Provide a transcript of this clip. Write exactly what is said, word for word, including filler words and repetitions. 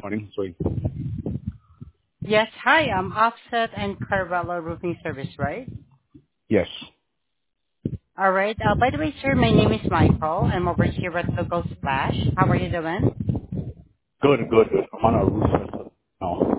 morning. Sorry. Yes, hi, I'm Offset and Carvalho Roofing Service, right? Yes. All right. Uh, by the way, sir, my name is Michael. I'm over here at Local Splash. How are you doing? Good, good, good. I'm on a roof right now.